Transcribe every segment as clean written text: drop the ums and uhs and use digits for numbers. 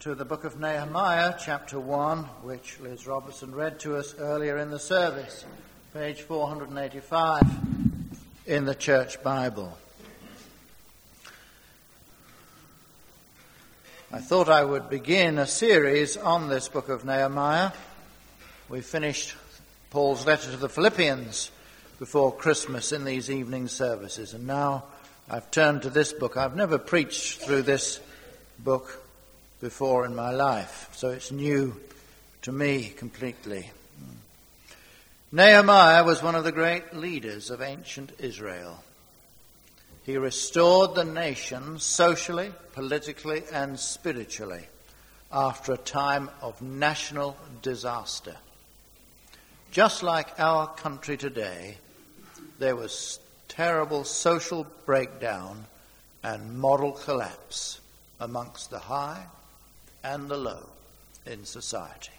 to the book of Nehemiah, chapter 1, which Liz Robertson read to us earlier in the service, page 485 in the Church Bible. I thought I would begin a series on this book of Nehemiah. We finished Paul's letter to the Philippians before Christmas in these evening services, and now I've turned to this book. I've never preached through this book before in my life, so it's new to me completely. Nehemiah was one of the great leaders of ancient Israel. He restored the nation socially, politically, and spiritually after a time of national disaster. Just like our country today, there was terrible social breakdown and moral collapse amongst the high and the low in society.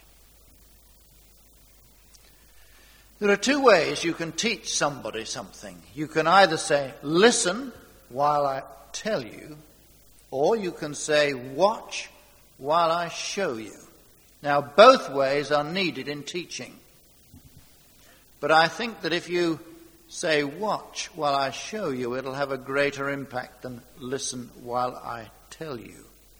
There are two ways you can teach somebody something. You can either say, listen while I tell you, or you can say, watch while I show you. Now, both ways are needed in teaching. But I think that if you say, watch while I show you, it'll have a greater impact than listen while I tell you.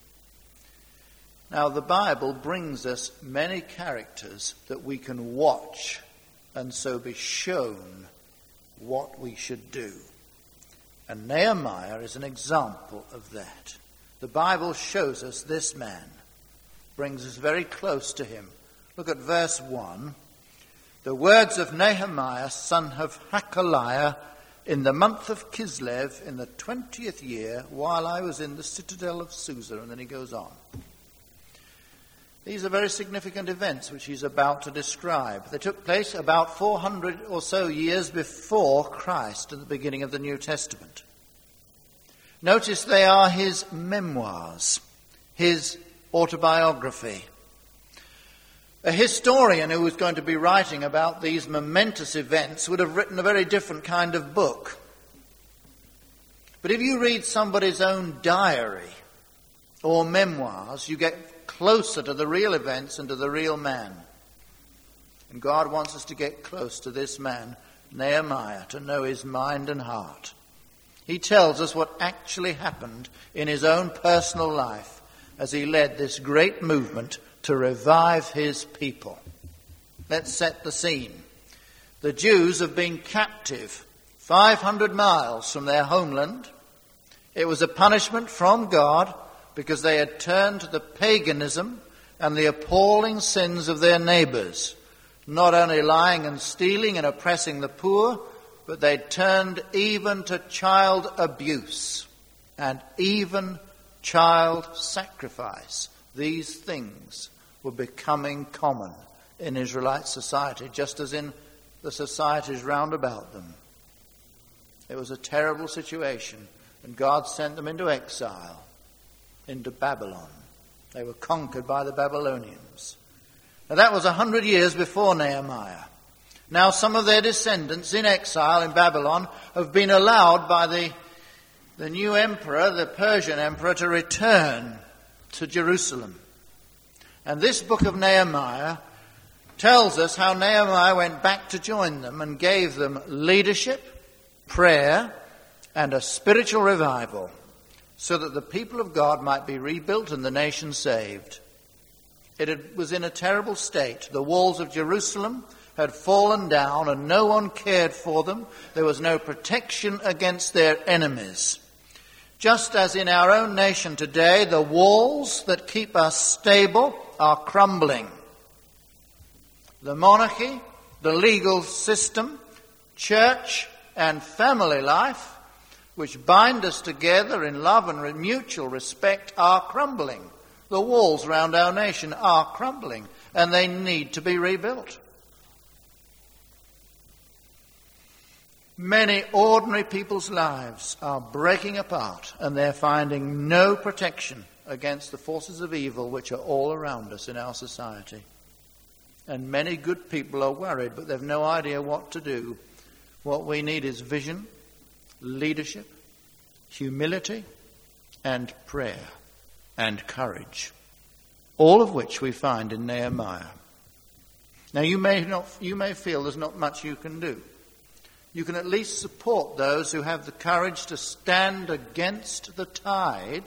Now, the Bible brings us many characters that we can watch and so be shown what we should do. And Nehemiah is an example of that. The Bible shows us this man, brings us very close to him. Look at verse 1. The words of Nehemiah, son of Hakaliah, in the month of Kislev, in the 20th year, while I was in the citadel of Susa. And then he goes on. These are very significant events which he's about to describe. They took place about 400 or so years before Christ at the beginning of the New Testament. Notice they are his memoirs, his autobiography. A historian who was going to be writing about these momentous events would have written a very different kind of book. But if you read somebody's own diary or memoirs, you get closer to the real events and to the real man. And God wants us to get close to this man, Nehemiah, to know his mind and heart. He tells us what actually happened in his own personal life as he led this great movement to revive his people. Let's set the scene. The Jews have been captive 500 miles from their homeland. It was a punishment from God because they had turned to the paganism and the appalling sins of their neighbors, not only lying and stealing and oppressing the poor, but they'd turned even to child abuse and even child sacrifice. These things were becoming common in Israelite society, just as in the societies round about them. It was a terrible situation, and God sent them into exile, into Babylon. They were conquered by the Babylonians. Now that was 100 years before Nehemiah. Now some of their descendants in exile in Babylon have been allowed by the new emperor, the Persian emperor, to return to Jerusalem. And this book of Nehemiah tells us how Nehemiah went back to join them and gave them leadership, prayer, and a spiritual revival, so that the people of God might be rebuilt and the nation saved. It was in a terrible state. The walls of Jerusalem had fallen down and no one cared for them. There was no protection against their enemies. Just as in our own nation today, the walls that keep us stable are crumbling. The monarchy, the legal system, church and family life, which bind us together in love and mutual respect, are crumbling. The walls around our nation are crumbling, and they need to be rebuilt. Many ordinary people's lives are breaking apart, and they're finding no protection against the forces of evil which are all around us in our society. And many good people are worried, but they've no idea what to do. What we need is vision, leadership, humility, and prayer, and courage. all of which we find in Nehemiah. Now you may feel there's not much you can do. You can at least support those who have the courage to stand against the tide.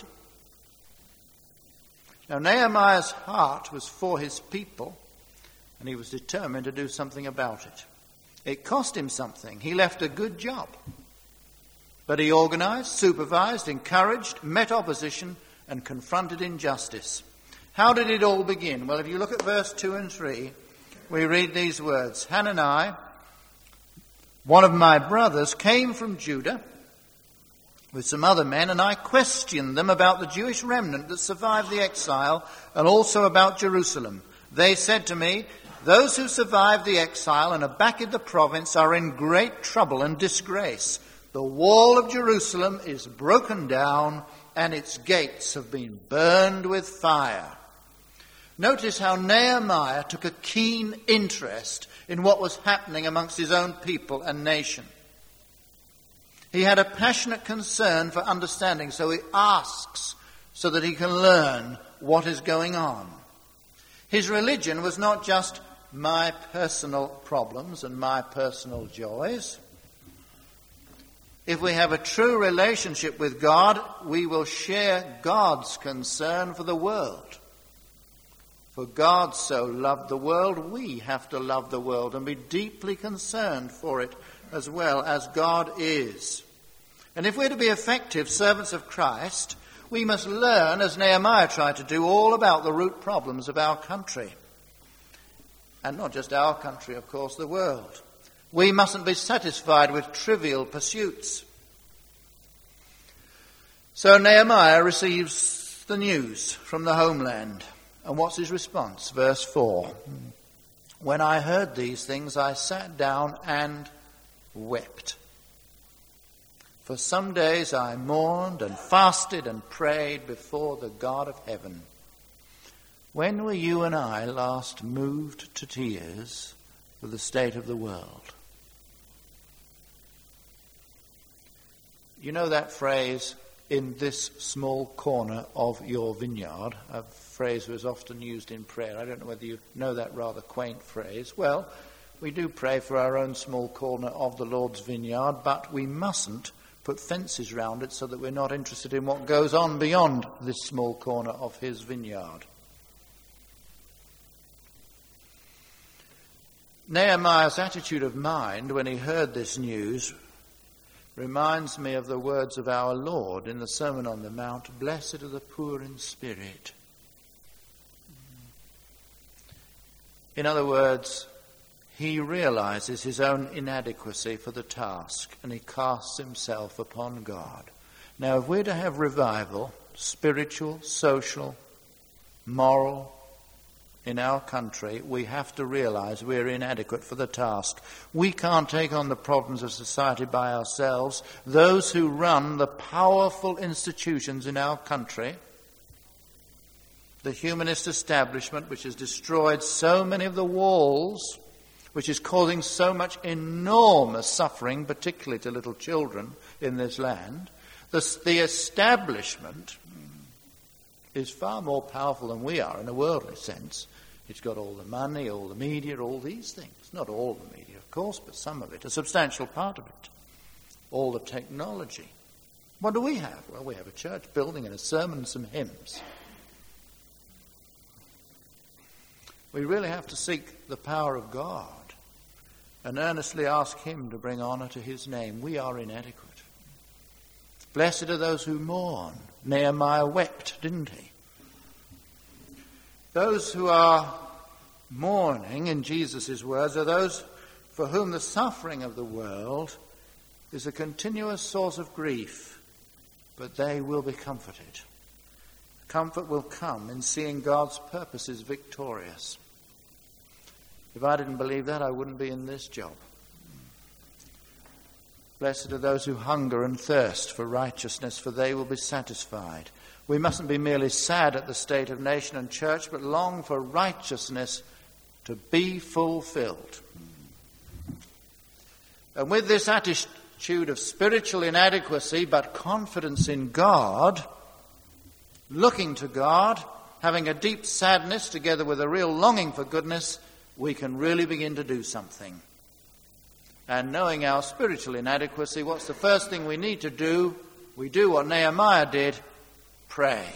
Now Nehemiah's heart was for his people, and he was determined to do something about it. It cost him something. He left a good job. But he organized, supervised, encouraged, met opposition, and confronted injustice. How did it all begin? Well, if you look at verse 2 and 3, we read these words. Hanani, one of my brothers, came from Judah with some other men, and I questioned them about the Jewish remnant that survived the exile and also about Jerusalem. They said to me, those who survived the exile and are back in the province are in great trouble and disgrace. The wall of Jerusalem is broken down and its gates have been burned with fire. Notice how Nehemiah took a keen interest in what was happening amongst his own people and nation. He had a passionate concern for understanding, so he asks so that he can learn what is going on. His religion was not just my personal problems and my personal joys. If we have a true relationship with God, we will share God's concern for the world. For God so loved the world, we have to love the world and be deeply concerned for it as well as God is. And if we're to be effective servants of Christ, we must learn, as Nehemiah tried to do, all about the root problems of our country. And not just our country, of course, the world. We mustn't be satisfied with trivial pursuits. So Nehemiah receives the news from the homeland. And what's his response? Verse 4. When I heard these things, I sat down and wept. For some days I mourned and fasted and prayed before the God of heaven. When were you and I last moved to tears for the state of the world? You know that phrase, in this small corner of your vineyard, a phrase was often used in prayer. I don't know whether you know that rather quaint phrase. Well, we do pray for our own small corner of the Lord's vineyard, but we mustn't put fences round it so that we're not interested in what goes on beyond this small corner of his vineyard. Nehemiah's attitude of mind when he heard this news reminds me of the words of our Lord in the Sermon on the Mount, blessed are the poor in spirit. In other words, he realizes his own inadequacy for the task and he casts himself upon God. Now, if we're to have revival, spiritual, social, moral, in our country, we have to realize we're inadequate for the task. We can't take on the problems of society by ourselves. Those who run the powerful institutions in our country, the humanist establishment, which has destroyed so many of the walls, which is causing so much enormous suffering, particularly to little children in this land, the establishment is far more powerful than we are in a worldly sense. It's got all the money, all the media, all these things. Not all the media, of course, but some of it, a substantial part of it. All the technology. What do we have? Well, we have a church building and a sermon and some hymns. We really have to seek the power of God and earnestly ask him to bring honor to his name. We are inadequate. Blessed are those who mourn. Nehemiah wept, didn't he? Those who are mourning, in Jesus' words, are those for whom the suffering of the world is a continuous source of grief, but they will be comforted. Comfort will come in seeing God's purposes victorious. If I didn't believe that, I wouldn't be in this job. Blessed are those who hunger and thirst for righteousness, for they will be satisfied. We mustn't be merely sad at the state of nation and church, but long for righteousness to be fulfilled. And with this attitude of spiritual inadequacy, but confidence in God, looking to God, having a deep sadness together with a real longing for goodness, we can really begin to do something. And knowing our spiritual inadequacy, what's the first thing we need to do? We do what Nehemiah did, pray.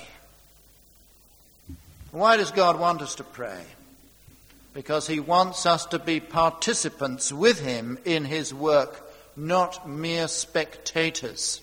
Why does God want us to pray? Because he wants us to be participants with him in his work, not mere spectators.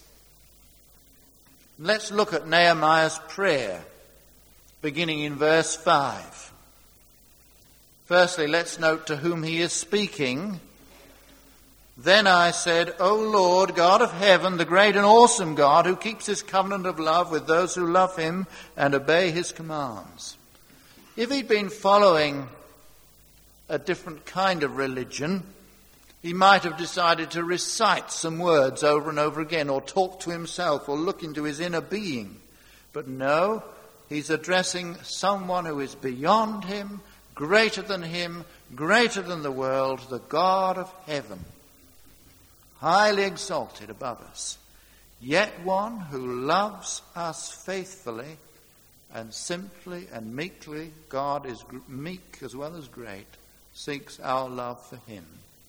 Let's look at Nehemiah's prayer, beginning in verse 5. Firstly, let's note to whom he is speaking. Then I said, O Lord, God of heaven, the great and awesome God, who keeps his covenant of love with those who love him and obey his commands. If he'd been following a different kind of religion, he might have decided to recite some words over and over again, or talk to himself, or look into his inner being. But no, he's addressing someone who is beyond him, greater than the world, the God of heaven, highly exalted above us, yet one who loves us faithfully and simply and meekly. God is meek as well as great, seeks our love for him.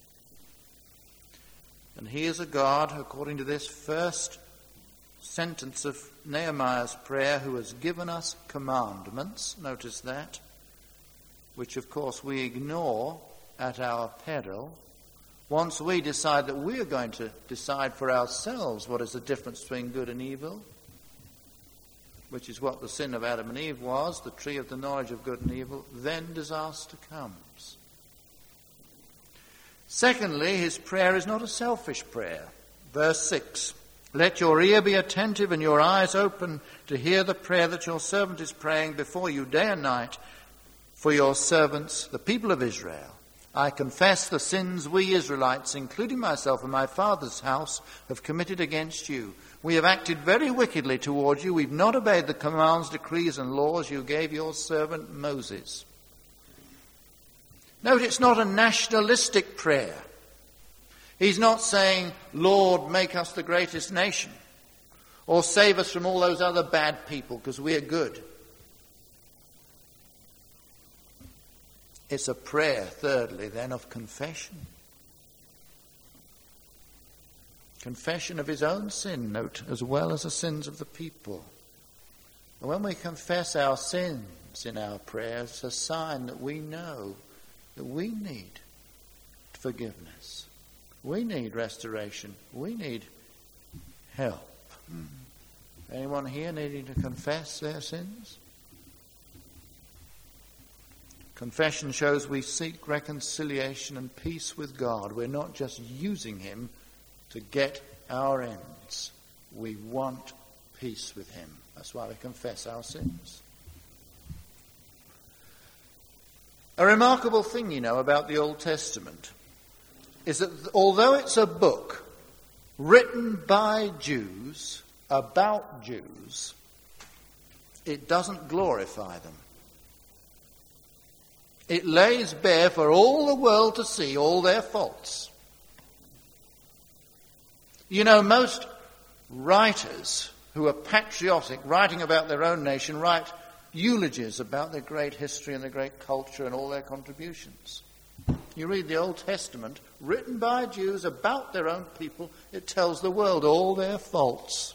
And he is a God, according to this first sentence of Nehemiah's prayer, who has given us commandments, notice that, which of course we ignore at our peril. Once we decide that we are going to decide for ourselves what is the difference between good and evil, which is what the sin of Adam and Eve was, the tree of the knowledge of good and evil, then disaster comes. Secondly, his prayer is not a selfish prayer. Verse 6, let your ear be attentive and your eyes open to hear the prayer that your servant is praying before you day and night for your servants, the people of Israel. I confess the sins we Israelites, including myself and my father's house, have committed against you. We have acted very wickedly toward you. We've not obeyed the commands, decrees and laws you gave your servant Moses. Note, it's not a nationalistic prayer. He's not saying, Lord, make us the greatest nation, or save us from all those other bad people because we're good. It's a prayer, thirdly, then, of confession. Confession of his own sin, note, as well as the sins of the people. And when we confess our sins in our prayers, it's a sign that we know that we need forgiveness. We need restoration. We need help. Anyone here needing to confess their sins? Confession shows we seek reconciliation and peace with God. We're not just using him to get our ends. We want peace with him. That's why we confess our sins. A remarkable thing, about the Old Testament is that although it's a book written by Jews about Jews, it doesn't glorify them. It lays bare for all the world to see all their faults. Most writers who are patriotic, writing about their own nation, write eulogies about their great history and their great culture and all their contributions. You read the Old Testament, written by Jews about their own people, it tells the world all their faults.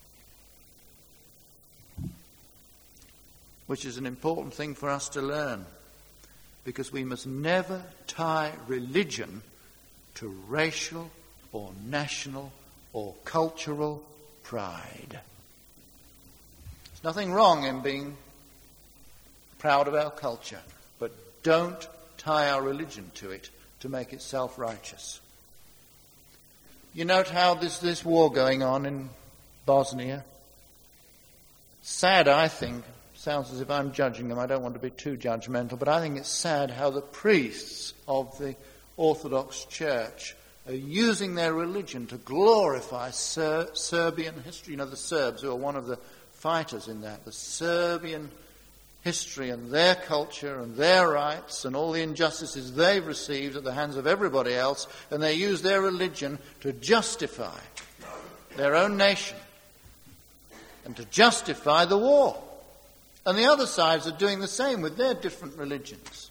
Which is an important thing for us to learn, because we must never tie religion to racial or national or cultural pride. There's nothing wrong in being proud of our culture, but don't tie our religion to it to make it self-righteous. You note how there's this war going on in Bosnia. Sad, I think. Sounds as if I'm judging them. I don't want to be too judgmental, but I think it's sad how the priests of the Orthodox Church are using their religion to glorify Serbian history. The Serbs, who are one of the fighters in that, the Serbian history and their culture and their rights and all the injustices they've received at the hands of everybody else, and they use their religion to justify their own nation and to justify the war. And the other sides are doing the same with their different religions.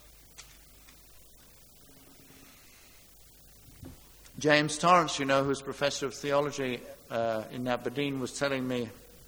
James Torrance, who's professor of theology in Aberdeen, was telling me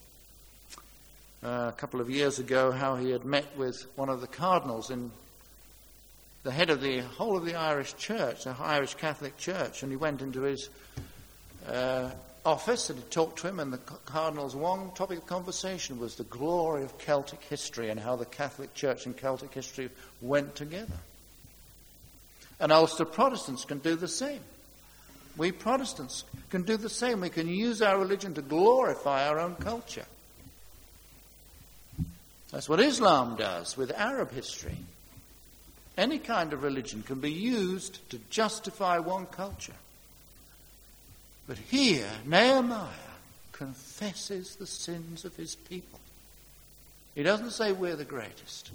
a couple of years ago how he had met with one of the cardinals in the head of the whole of the Irish church, the Irish Catholic Church, and he went into his office and he talked to him, and the cardinal's one topic of conversation was the glory of Celtic history and how the Catholic Church and Celtic history went together. And Ulster Protestants can do the same. We Protestants can do the same. We can use our religion to glorify our own culture. That's what Islam does with Arab history. Any kind of religion can be used to justify one culture. But here, Nehemiah confesses the sins of his people. He doesn't say we're the greatest.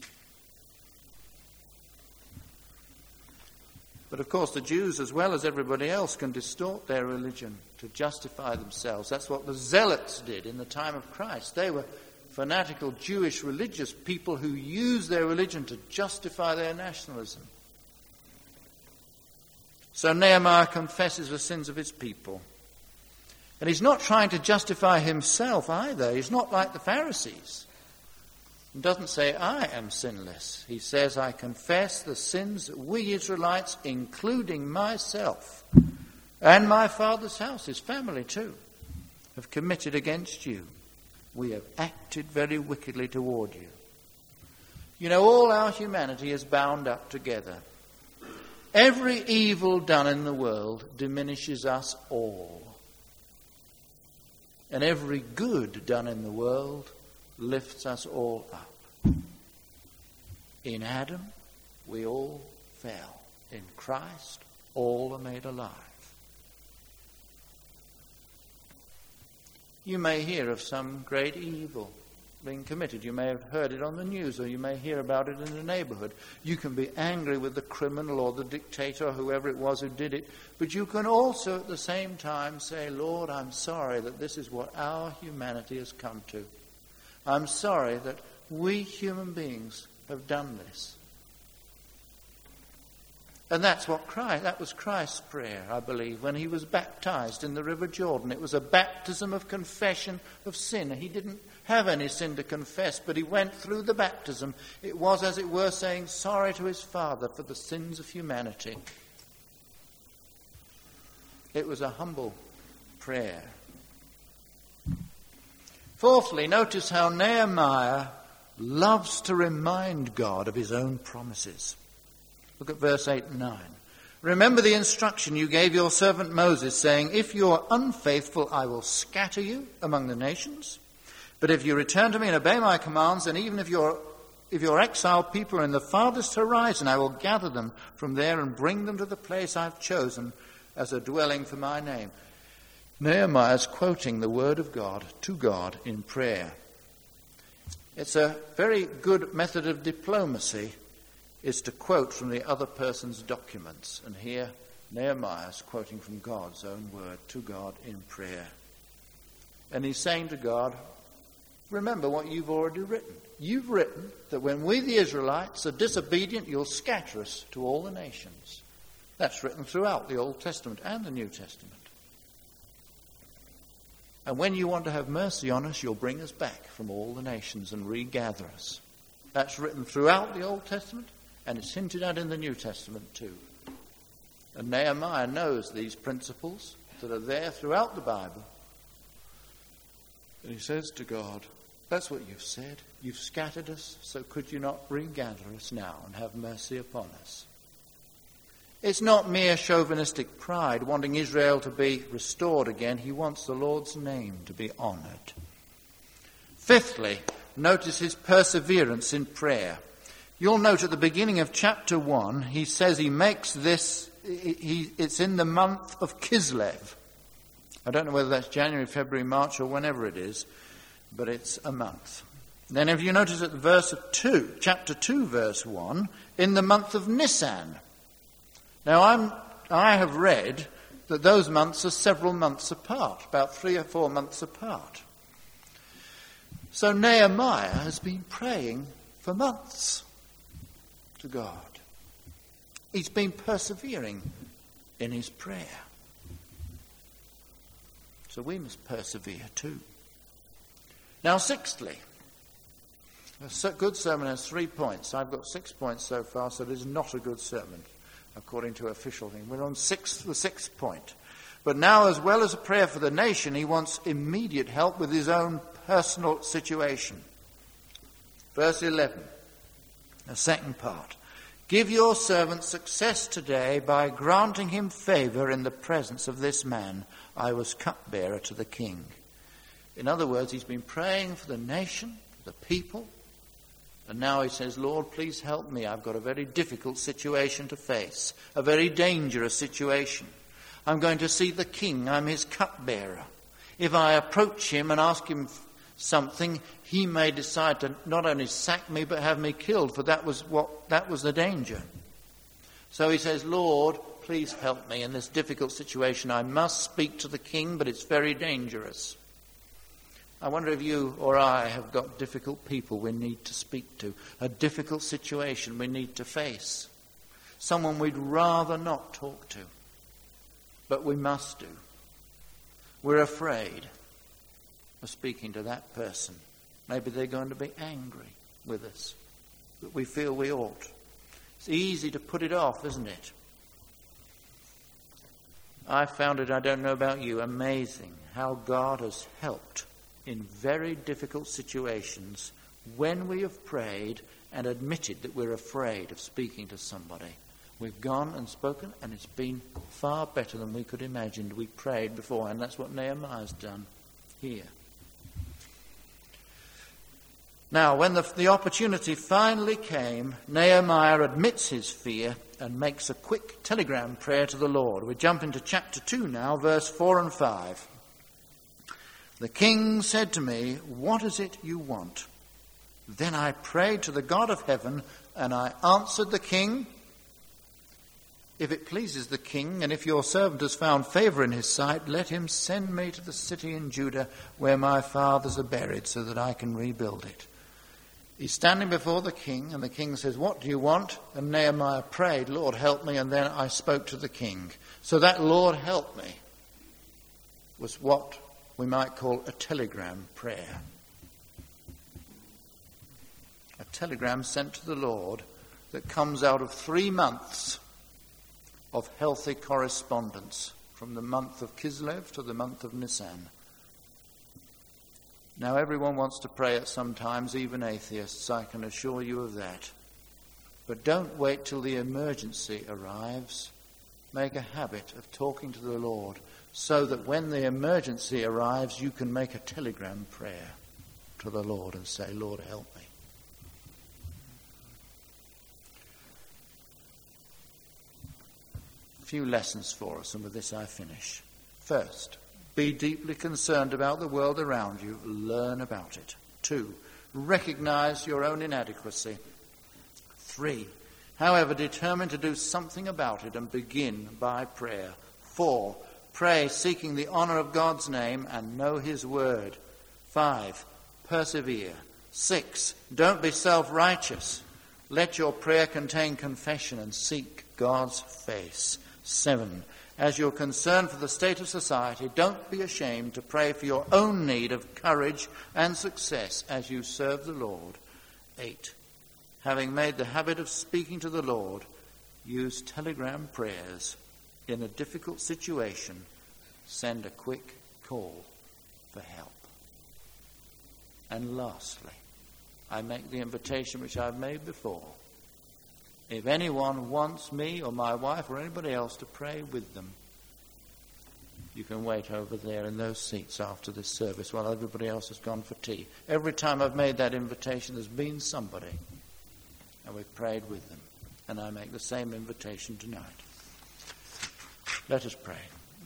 But of course the Jews, as well as everybody else, can distort their religion to justify themselves. That's what the Zealots did in the time of Christ. They were fanatical Jewish religious people who used their religion to justify their nationalism. So Nehemiah confesses the sins of his people. And he's not trying to justify himself either. He's not like the Pharisees. He doesn't say, I am sinless. He says, I confess the sins that we Israelites, including myself and my father's house, his family too, have committed against you. We have acted very wickedly toward you. All our humanity is bound up together. Every evil done in the world diminishes us all. And every good done in the world lifts us all up. In Adam, we all fell. In Christ, all are made alive. You may hear of some great evil being committed. You may have heard it on the news, or you may hear about it in the neighborhood. You can be angry with the criminal or the dictator or whoever it was who did it, but you can also at the same time say, Lord, I'm sorry that this is what our humanity has come to. I'm sorry that we human beings have done this. And that was Christ's prayer, I believe, when he was baptized in the River Jordan. It was a baptism of confession of sin. He didn't have any sin to confess, but he went through the baptism. It was, as it were, saying sorry to his Father for the sins of humanity. It was a humble prayer. Fourthly, notice how Nehemiah loves to remind God of his own promises. Look at verse 8 and 9. Remember the instruction you gave your servant Moses, saying, if you are unfaithful, I will scatter you among the nations. But if you return to me and obey my commands, and even if your exiled people are in the farthest horizon, I will gather them from there and bring them to the place I've chosen as a dwelling for my name. Nehemiah is quoting the word of God to God in prayer. It's a very good method of diplomacy, is to quote from the other person's documents. And here Nehemiah is quoting from God's own word to God in prayer. And he's saying to God, remember what you've already written. You've written that when we the Israelites are disobedient, you'll scatter us to all the nations. That's written throughout the Old Testament and the New Testament. And when you want to have mercy on us, you'll bring us back from all the nations and regather us. That's written throughout the Old Testament, and it's hinted at in the New Testament too. And Nehemiah knows these principles that are there throughout the Bible. And he says to God, that's what you've said. You've scattered us, so could you not regather us now and have mercy upon us? It's not mere chauvinistic pride wanting Israel to be restored again. He wants the Lord's name to be honoured. Fifthly, notice his perseverance in prayer. You'll note at the beginning of chapter 1, he says he makes this, it's in the month of Kislev. I don't know whether that's January, February, March, or whenever it is, but it's a month. Then if you notice at verse 2, chapter 2, verse 1, in the month of Nisan. Now I have read that those months are several months apart, about 3 or 4 months apart. So Nehemiah has been praying for months to God. He's been persevering in his prayer. So we must persevere too. Now, sixthly, a good sermon has 3 points. I've got 6 points so far, so it is not a good sermon, according to official thing. We're on the sixth point. But now, as well as a prayer for the nation, he wants immediate help with his own personal situation. Verse 11, the second part. Give your servant success today by granting him favour in the presence of this man. I was cupbearer to the king. In other words, he's been praying for the nation, the people, and now he says, Lord, please help me. I've got a very difficult situation to face, a very dangerous situation. I'm going to see the king. I'm his cupbearer. If I approach him and ask him something, he may decide to not only sack me but have me killed, for that was the danger. So he says, Lord, please help me in this difficult situation. I must speak to the king, but it's very dangerous. I wonder if you or I have got difficult people we need to speak to, a difficult situation we need to face, someone we'd rather not talk to, but we must do. We're afraid of speaking to that person. Maybe they're going to be angry with us, but we feel we ought. It's easy to put it off, isn't it? I found it, I don't know about you, amazing how God has helped in very difficult situations when we have prayed and admitted that we're afraid of speaking to somebody. We've gone and spoken, and it's been far better than we could imagine. We prayed before, and that's what Nehemiah's done here. Now, when the opportunity finally came, Nehemiah admits his fear and makes a quick telegram prayer to the Lord. We jump into chapter 2 now, verse 4 and 5. The king said to me, "What is it you want?" Then I prayed to the God of heaven, and I answered the king, "If it pleases the king, and if your servant has found favour in his sight, let him send me to the city in Judah where my fathers are buried, so that I can rebuild it." He's standing before the king, and the king says, "What do you want?" And Nehemiah prayed, "Lord, help me," and then I spoke to the king. So that "Lord, help me" was what we might call a telegram prayer. A telegram sent to the Lord that comes out of 3 months of healthy correspondence, from the month of Kislev to the month of Nisan. Now, everyone wants to pray at some times, even atheists, I can assure you of that. But don't wait till the emergency arrives. Make a habit of talking to the Lord, so that when the emergency arrives, you can make a telegram prayer to the Lord and say, "Lord, help me." A few lessons for us, and with this I finish. First, be deeply concerned about the world around you. Learn about it. 2, recognize your own inadequacy. 3, however, determine to do something about it and begin by prayer. 4, pray seeking the honour of God's name and know his word. 5, persevere. 6, don't be self-righteous. Let your prayer contain confession and seek God's face. 7, as you're concerned for the state of society, don't be ashamed to pray for your own need of courage and success as you serve the Lord. 8, having made the habit of speaking to the Lord, use telegram prayers. In a difficult situation, send a quick call for help. And lastly, I make the invitation which I've made before. If anyone wants me or my wife or anybody else to pray with them, you can wait over there in those seats after this service while everybody else has gone for tea. Every time I've made that invitation, there's been somebody, and we've prayed with them. And I make the same invitation tonight. Let us pray.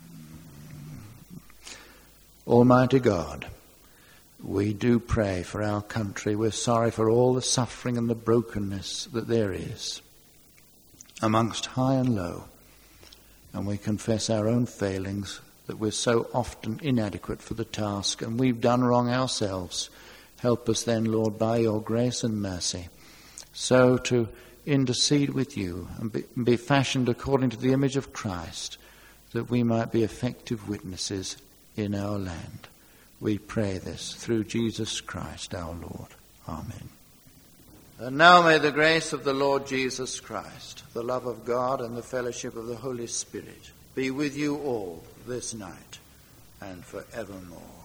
Almighty God, we do pray for our country. We're sorry for all the suffering and the brokenness that there is amongst high and low. And we confess our own failings, that we're so often inadequate for the task, and we've done wrong ourselves. Help us then, Lord, by your grace and mercy, so to intercede with you and be fashioned according to the image of Christ, that we might be effective witnesses in our land. We pray this through Jesus Christ our Lord. Amen. And now may the grace of the Lord Jesus Christ, the love of God, and the fellowship of the Holy Spirit be with you all this night and forevermore.